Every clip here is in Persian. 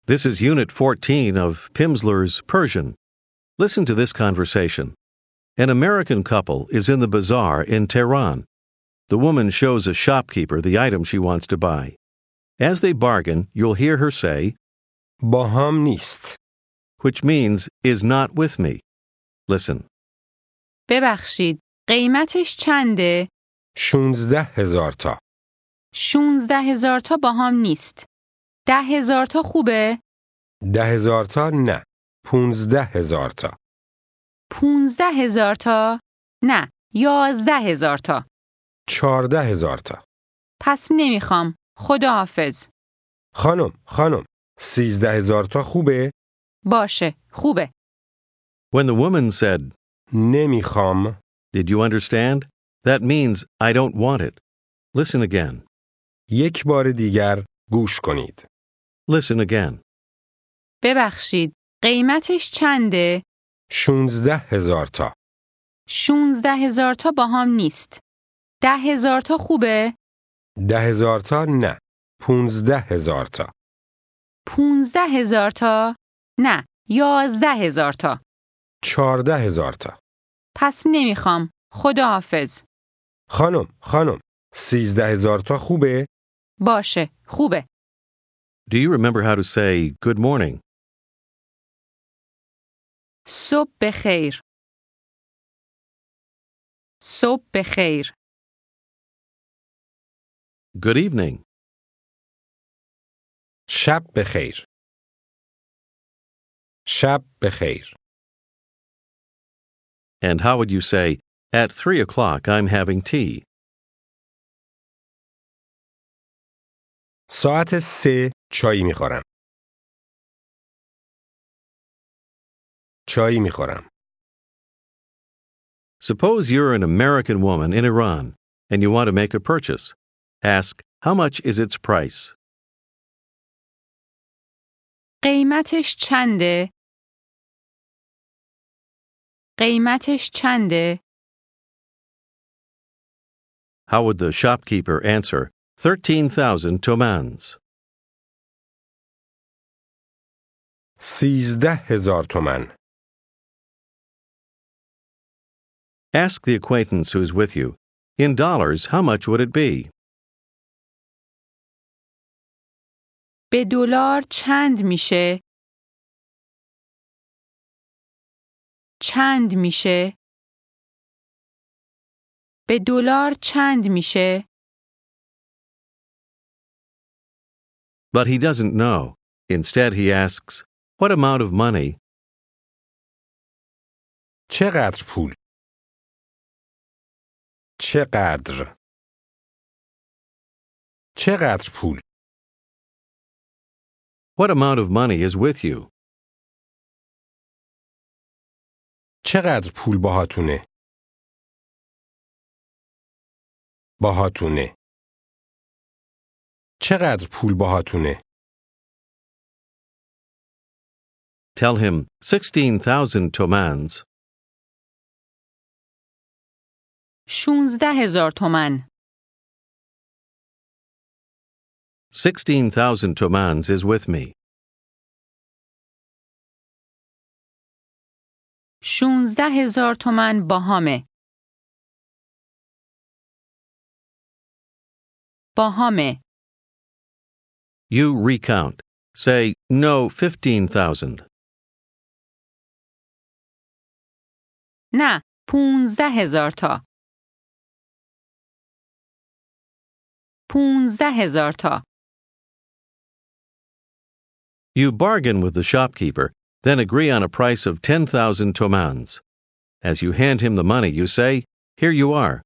This is Unit 14 of Pimsleur's Persian. Listen to this conversation. An American couple is in the bazaar in Tehran. The woman shows a shopkeeper the item she wants to buy. As they bargain, you'll hear her say, با هم نیست. which means is not with me. Listen. ببخشید، قیمتش چنده؟ 16,000 تا. 16,000 تا با هم نیست. 10,000 تا خوبه؟ 10,000 تا نه. 15,000 تا. 15,000 تا؟ نه، 11,000 تا. 14,000 تا. پس نمیخوام. خداحافظ. خانم 13,000 تا خوبه؟ باشه، خوبه. When the woman said, نمیخوام. did you understand? That means I don't want it. Listen again. یک بار دیگر گوش کنید. Listen again. ببخشید، قیمتش چنده؟ 16,000 تا. 16,000 تا با هم نیست. 10,000 تا خوبه؟ 10,000 تا نه. 15,000 تا. 15,000 تا؟ نه، 11,000 تا. 14,000 تا. پس نمیخوام. خداحافظ. خانم 13,000 تا خوبه؟ باشه، خوبه. Do you remember how to say good morning? صبح بخیر. صبح بخیر. Good evening. شب بخیر. شب بخیر. And how would you say, at 3 o'clock I'm having tea? ساعت 3 چای میخورم. چای میخورم. Suppose you're an American woman in Iran and you want to make a purchase. Ask, how much is its price? قیمتش چنده؟ قیمتش چنده؟ How would the shopkeeper answer, 13,000 tomans? 13,000 تومن. Ask the acquaintance who's with you, in dollars, how much would it be? به دلار چند میشه؟ چند میشه؟ به دلار چند میشه؟ But he doesn't know. Instead, he asks, what amount of money? چقدر پول؟ چقدر؟ چقدر پول؟ What amount of money is with you? چقدر پول باهاتونه؟ باهاتونه. چقدر پول باهاتونه؟ Tell him 16,000 tomans. 16,000 تومن. 16,000 tomans is with me. 16,000 تومن باهامه. باهامه. You recount. Say, no, 15,000. نه، 15,000 تا. 15,000 تا. You bargain with the shopkeeper, then agree on a price of 10,000 tomans. As you hand him the money, you say, here you are.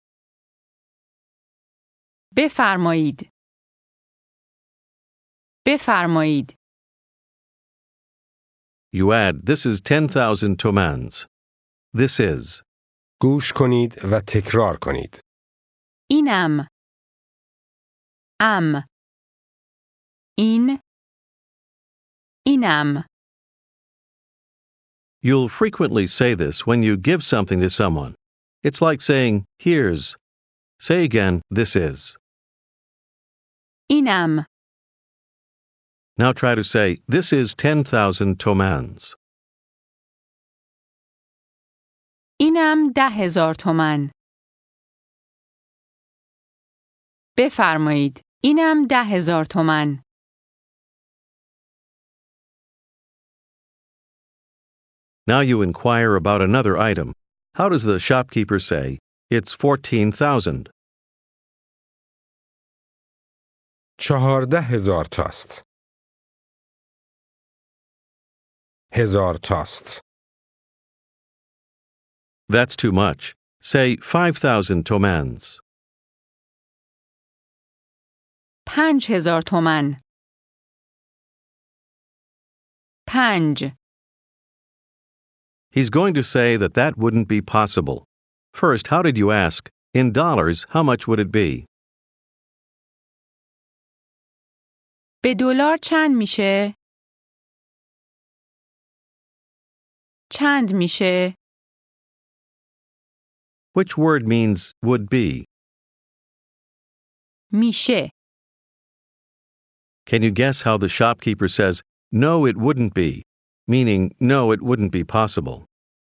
بفرمایید. بفرمایید. You add, this is 10,000 tomans. This is. گوش کنید و تکرار کنید. اینم. این. اینم. You'll frequently say this when you give something to someone. It's like saying, here's. Say again, this is. اینم. Now try to say, this is 10,000 tomans. اینم 10,000 تومان. بفرمایید. اینم 10,000 تومان. Now you inquire about another item. How does the shopkeeper say, it's 14,000? 14,000 تاست. 1,000 تاست. That's too much. Say 5,000 tomans. 5,000 تومان. 5. He's going to say that wouldn't be possible. First, how did you ask? In dollars, how much would it be? به دلار چند میشه؟ چند میشه؟ Which word means would be? میشه. Can you guess how the shopkeeper says, no, it wouldn't be, meaning no, it wouldn't be possible?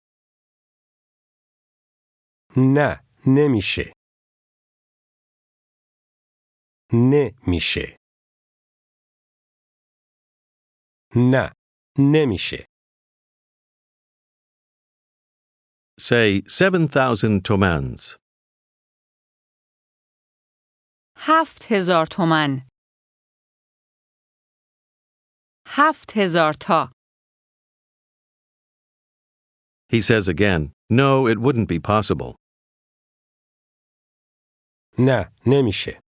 نه نمیشه. نمیشه. نه نمیشه. Say 7,000 tomans. 7,000 تومان. 7,000 تا. He says again, no, it wouldn't be possible. نه نمیشه.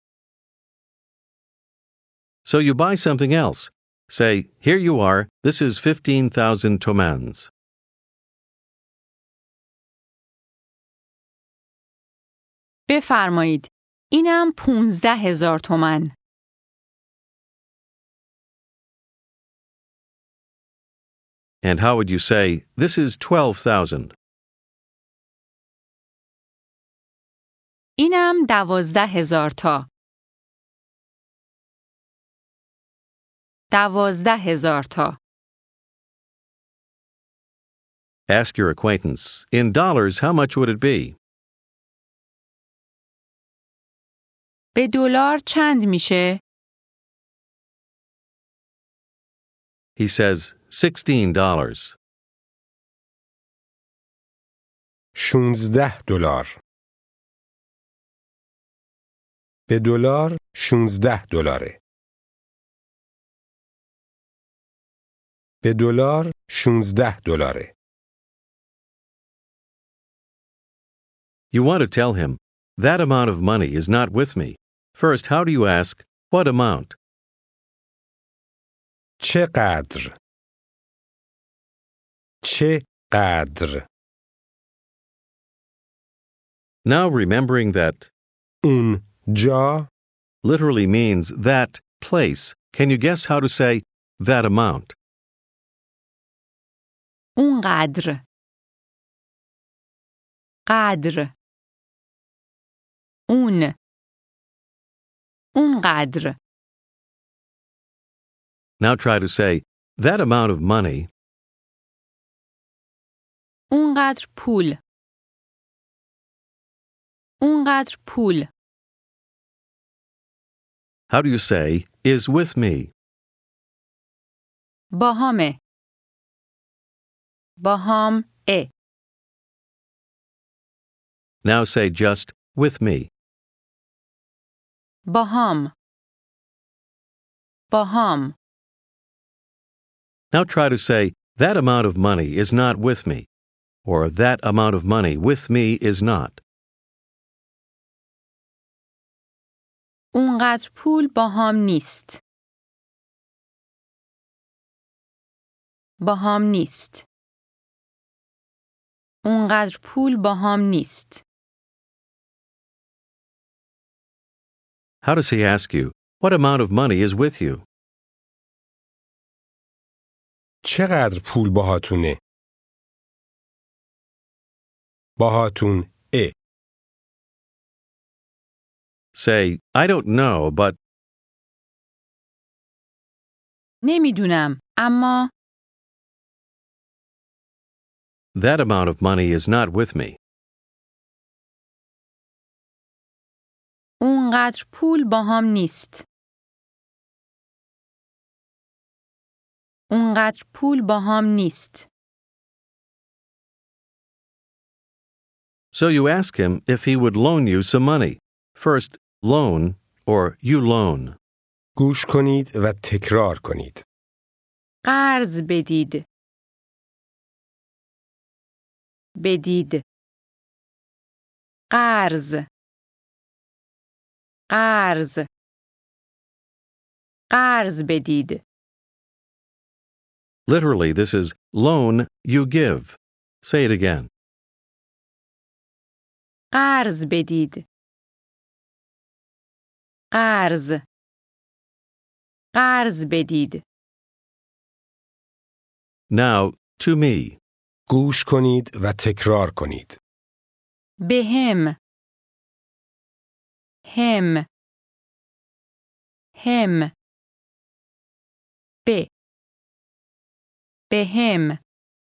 So you buy something else. Say, here you are, this is 15,000 tomans. بفرمایید. اینم 15,000 تومان. And how would you say, this is 12,000? اینم 12,000 تا. 12,000 تا. Ask your acquaintance, in dollars, how much would it be? به دلار چند میشه؟ He says, $16. 16 دلار. به دلار 16 دلاره. به دلار 16 دلاره. You want to tell him, that amount of money is not with me. First, how do you ask, what amount? چقدر؟ چقدر؟ Now remembering that اون جا literally means that place, can you guess how to say that amount? اونقدر. قدر. اونقدر. Now try to say, that amount of money. اونقدر پول. اونقدر پول. How do you say, is with me? باهامه. باهام ا. Now say just, with me. باهام. باهام. Now try to say, that amount of money is not with me, or that amount of money with me is not. اونقدر پول باهام نیست. باهام نیست. اونقدر پول باهام نیست. How does he ask you, what amount of money is with you? چقدر پول باهاتونه؟ باهاتون ا. Say, I don't know, but نمیدونم، اما That amount of money is not with me. اونقدر پول باهام نیست. اونقدر پول باهام نیست. So you ask him if he would loan you some money. First, loan or you loan. گوش کنید و تکرار کنید. قرض بدید. بدید. قرض. قرض. قرض بدید. Literally, this is loan you give. Say it again. قرض بدید. قرض. قرض بدید. Now, to me. گوش کنید و تکرار کنید. بهم. هم. هم. به. بهم.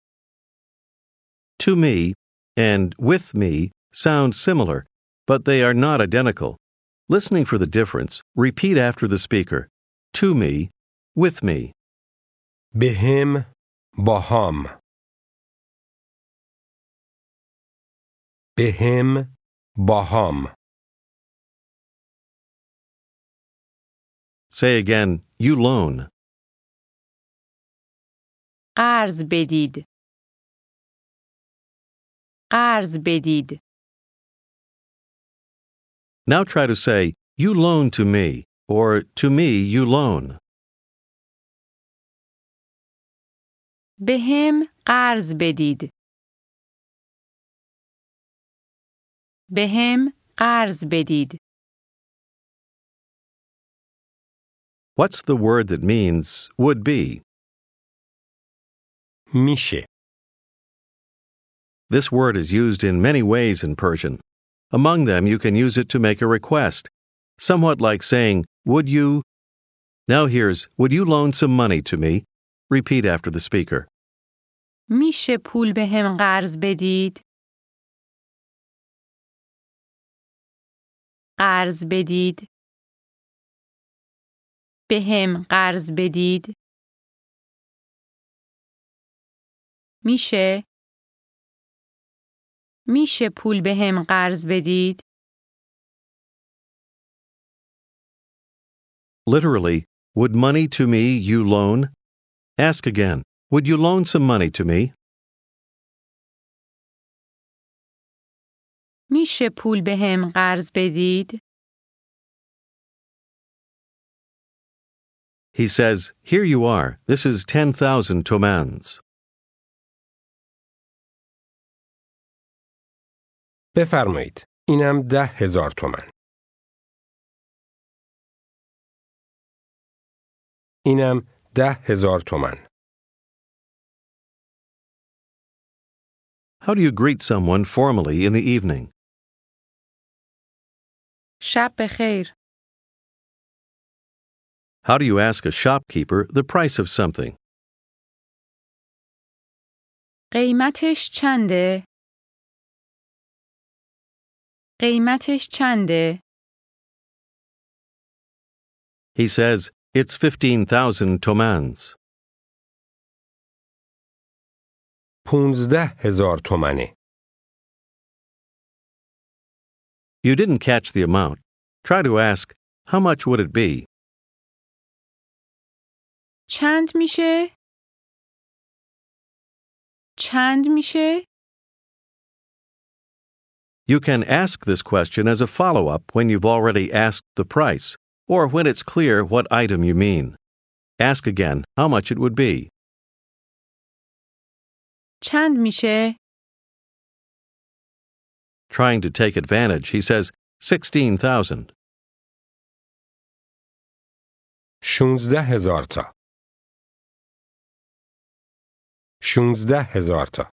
To me and with me sound similar, but they are not identical. Listening for the difference, repeat after the speaker. To me, with me. بهم باهام. بهم باهام. Say again, you loan. قرض بدید. قرض بدید. Now try to say, you loan to me, or to me you loan. بهم قرض بدید. بهم قرض بدید. What's the word that means would be? میشه. This word is used in many ways in Persian. Among them, you can use it to make a request, somewhat like saying, would you? Now here's, would you loan some money to me? Repeat after the speaker. میشه پول بهم قرض بدید؟ قرض بدید. بهم قرض بدید. میشه پول بهم قرض بدید؟ Literally, would money to me you loan? Ask again, would you loan some money to me? میشه پول بهم قرض بدید؟ He says, here you are, this is 10,000 tomans. بفرمایید. اینم 10,000 تومان. اینم 10,000 تومان. How do you greet someone formally in the evening? شب بخیر. How do you ask a shopkeeper the price of something? قیمتش چنده؟ قیمتش چنده؟ He says, it's 15,000 tomans. 15,000 تومانه. You didn't catch the amount. Try to ask, how much would it be? چند میشه؟ چند میشه؟ You can ask this question as a follow-up when you've already asked the price, or when it's clear what item you mean. Ask again how much it would be. چند میشه؟ Trying to take advantage, he says, 16,000. 16,000 تا. 16,000 تا.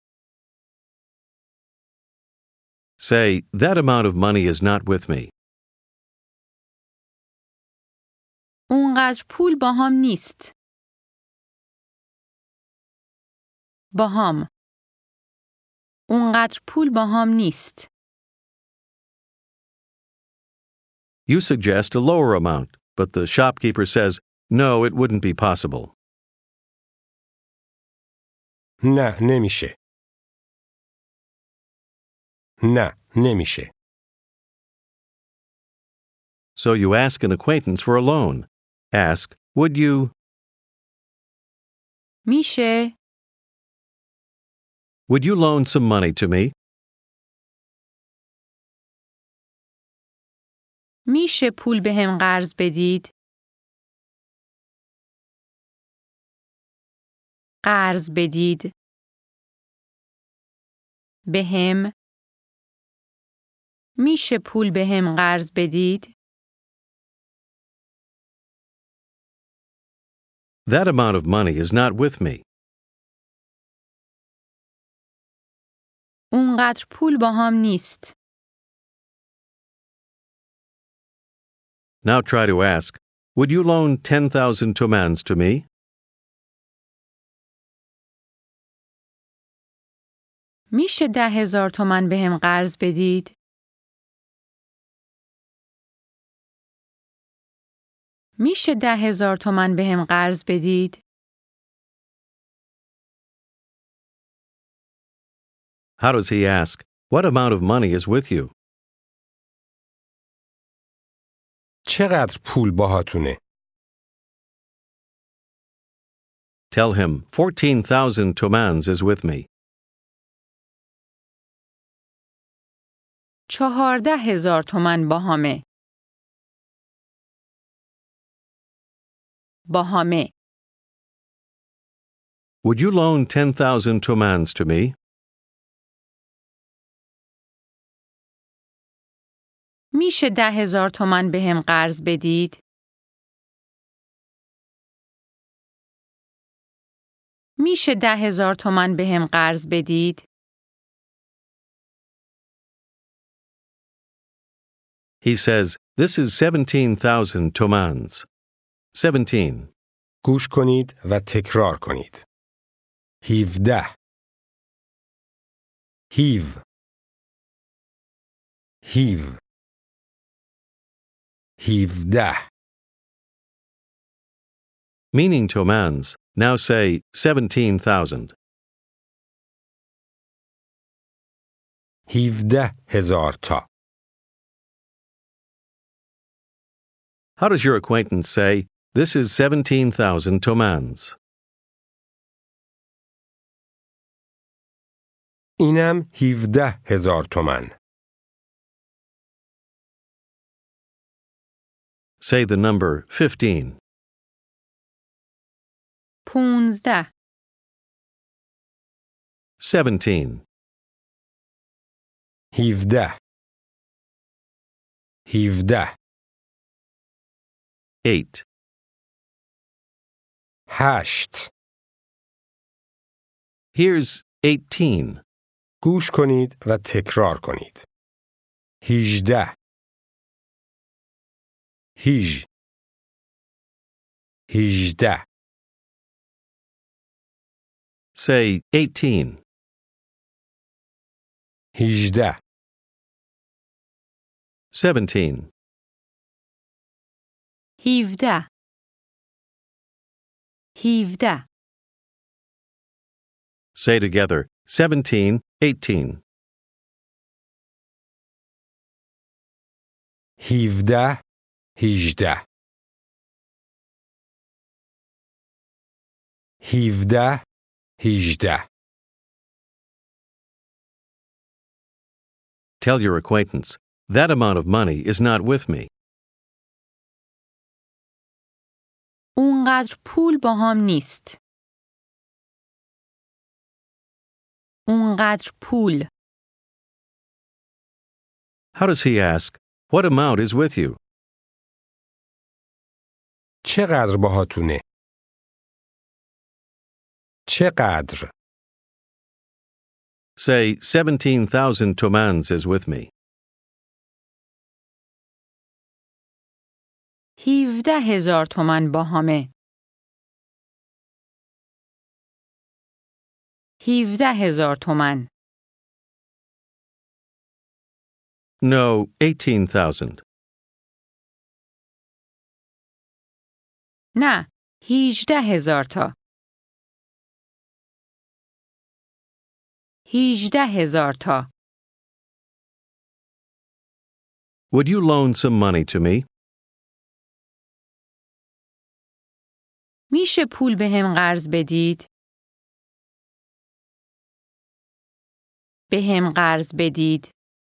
Say, that amount of money is not with me. اونقدر پول باهام نیست. باهام. اونقدر پول باهام نیست. You suggest a lower amount, but the shopkeeper says, no, it wouldn't be possible. نه نمیشه. نه نمیشه. So you ask an acquaintance for a loan. Ask, would you? میشه؟ Would you loan some money to me? میشه پول بهم قرض بدید؟ قرض بدید. بهم. میشه پول بهم قرض بدید؟ That amount of money is not with me. اونقدر پول باهام نیست. Now try to ask, would you loan 10,000 tomans to me? میشه 10,000 تومان بهم قرض بدید؟ میشه 10,000 تومان بهم قرض بدید؟ How does he ask, what amount of money is with you? چقدر پول باهاتونه؟ Tell him, 14,000 tomans is with me. 14,000 تومان باهامه. باهامه. Would you loan 10,000 tomans to me? میشه 10,000 تومان بهم قرض بدید؟ میشه 10,000 تومان بهم قرض بدید؟ He says, this is 17,000 tomans. 17. گوش کنید و تکرار کنید. 17 هیو هیو 17 Meaning tomans, now say 17,000. 17,000 تا. How does your acquaintance say, this is 17,000 tomans? اینم 17,000 تومان. Say the number 15. 15. 17. 17 17 8. 8 Here's 18. گوش کنید و تکرار کنید. 18 هیج 18 Say 18. 18 17. 17. 17. Say together 17, 18. 17 18 17 18 Tell your acquaintance, that amount of money is not with me. اونقدر پول باهام نیست. اونقدر پول. How does he ask, what amount is with you? چقدر باهاتونه؟ چقدر؟ Say 17,000 tomans is with me. 17,000 تومان باهامه. 17,000 تومان. No, 18,000. نه، 18,000 تا. 18,000 تا. Would you loan some money to me? میشه پول بهم قرض بدید؟ بهم قرض بدید.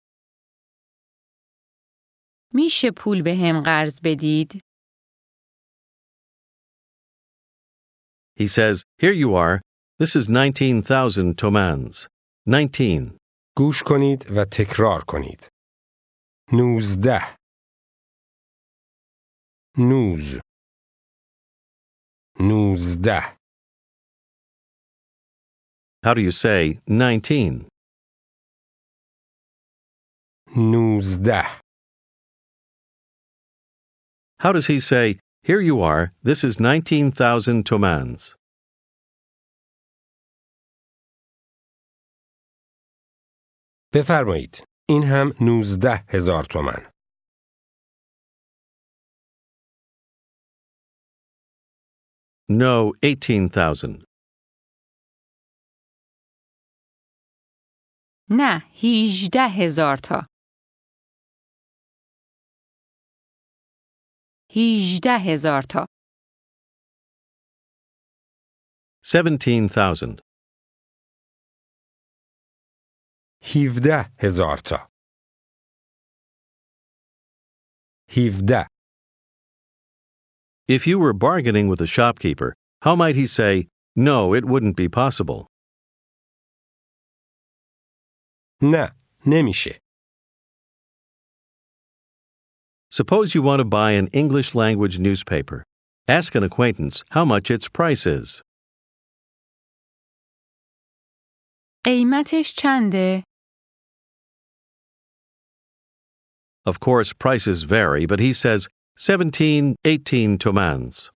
میشه پول بهم قرض بدید؟ He says, Here you are. This is 19,000 tomans. 19. گوش کنید و تکرار کنید. 19 19 How do you say 19? 19 How does he say, Here you are. This is 19,000 tomans? بفرمایید. این هم 19,000 تومان. No, 18,000. نه، 18,000 تا. 18,000 تا. 17,000. 17,000 تا. 17 If you were bargaining with a shopkeeper, how might he say, No, it wouldn't be possible? نه نمیشه. Suppose you want to buy an English language newspaper. Ask an acquaintance how much its price is. قیمتش چنده؟ Of course, prices vary, but he says 17, 18 tomans.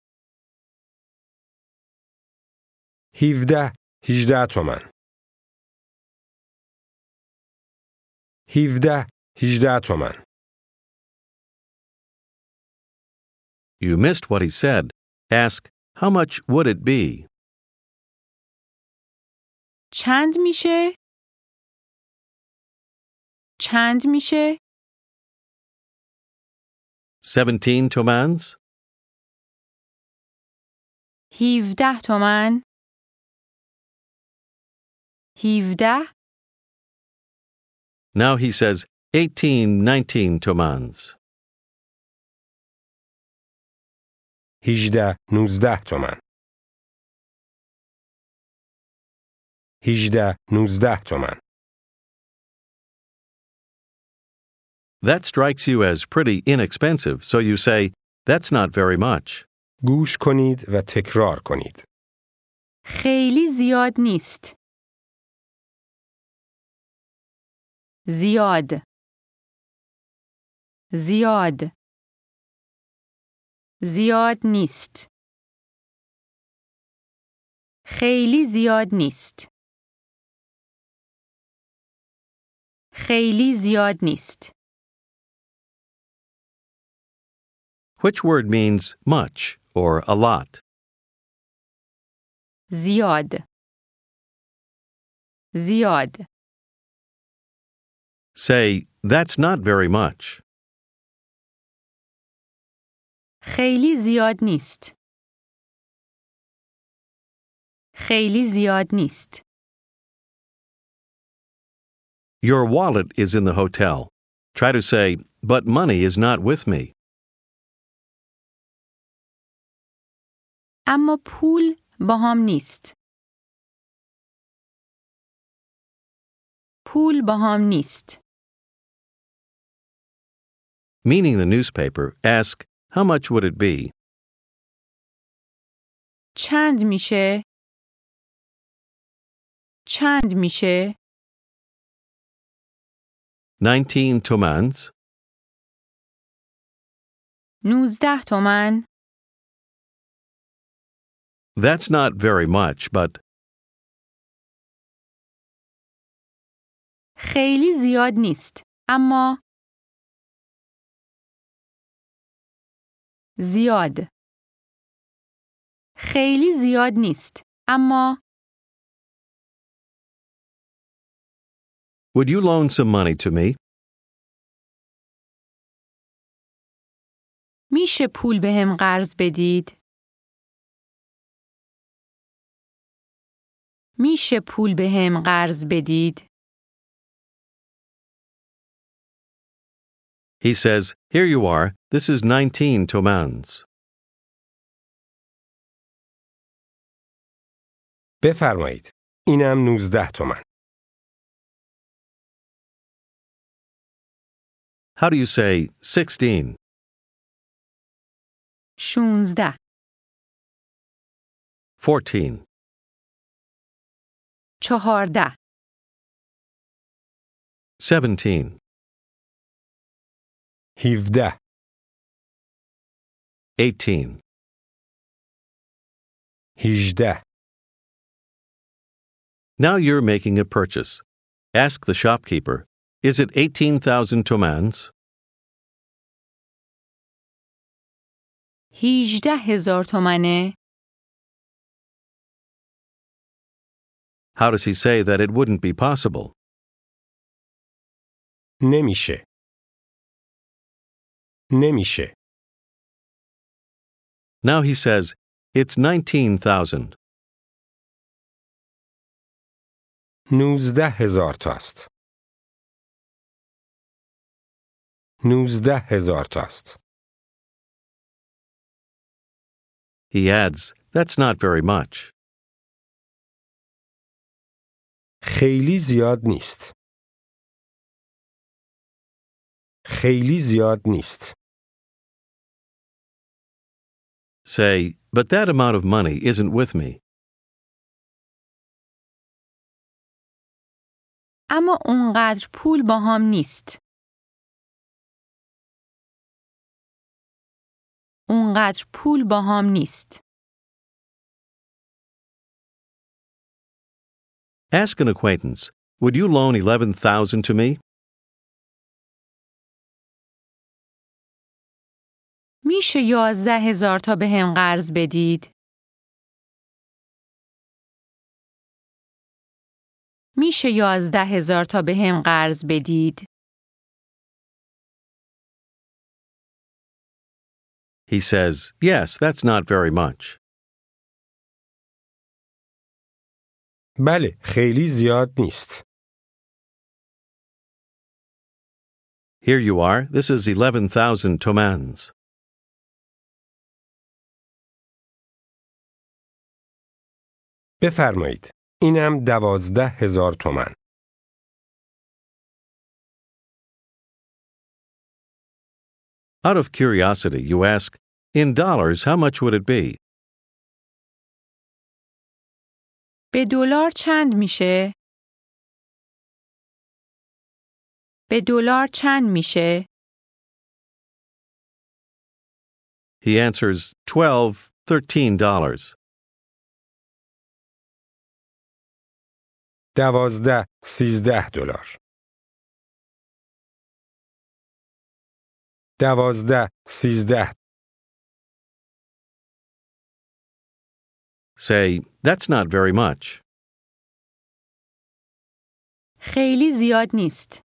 17 18 تومان. 17 18 تومان. You missed what he said. Ask, how much would it be? چند میشه؟ چند میشه؟ 17 tomans? 17 تومن. 17. Now he says 18, 19 tomans. 18 19 تومان. 18 19 تومان. That strikes you as pretty inexpensive, so you say, That's not very much. گوش کنید و تکرار کنید. خیلی زیاد نیست. زیاد. زیاد. زیاد نیست. خیلی زیاد نیست. خیلی زیاد نیست. Which word means much or a lot? زیاد. زیاد. Say, That's not very much. خیلی زیاد نیست. خیلی زیاد نیست. Your wallet is in the hotel. Try to say, But money is not with me. اما پول باهام نیست. پول باهام نیست. Meaning the newspaper, ask, How much would it be? چند میشه؟ چند میشه؟ 19 tomans? 19 تومن. That's not very much, but خیلی زیاد نیست، اما زیاد. خیلی زیاد نیست، اما Would you loan some money to me? میشه پول بهم قرض بدید؟ میشه پول بهم قرض بدید؟ He says, Here you are, this is 19 tomans. بفرمایید. اینم 19 تومن. How do you say 16? 16 14. 14 17. 17 18. 18 Now you're making a purchase. Ask the shopkeeper, Is it 18,000 tomans? 18,000 تومنه. How does he say that it wouldn't be possible? نمیشه. نمیشه. Now he says, It's 19,000. 19,000 تاست. 19,000 تاست. He adds, That's not very much. خیلی زیاد نیست. خیلی زیاد نیست. Say, But that amount of money isn't with me. اما اونقدر پول باهام نیست. اونقدر پول باهام نیست. Ask an acquaintance, Would you loan 11,000 to me? میشه 11,000 تا بهم قرض بدید؟ میشه 11,000 تا بهم قرض بدید؟ He says, Yes, that's not very much. بله، خیلی زیاد نیست. Here you are, this is 11,000 tomans. بفرمایید. اینم 12,000 تومن. Out of curiosity, you ask, In dollars, how much would it be? به دلار چند میشه؟ به دلار چند میشه؟ He answers, $13. 12 13 دلار. 12 13 Say, That's not very much. خیلی زیاد نیست.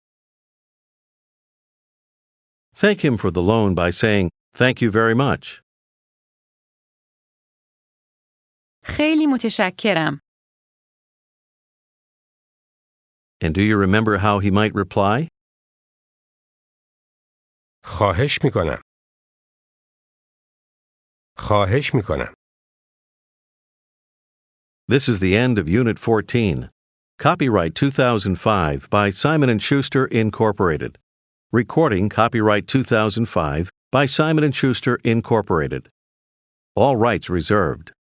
Thank him for the loan by saying, Thank you very much. خیلی متشکرم. And do you remember how he might reply? خواهش میکنم. خواهش میکنم. This is the end of Unit 14. Copyright 2005 by Simon & Schuster, Incorporated. Recording copyright 2005 by Simon & Schuster, Incorporated. All rights reserved.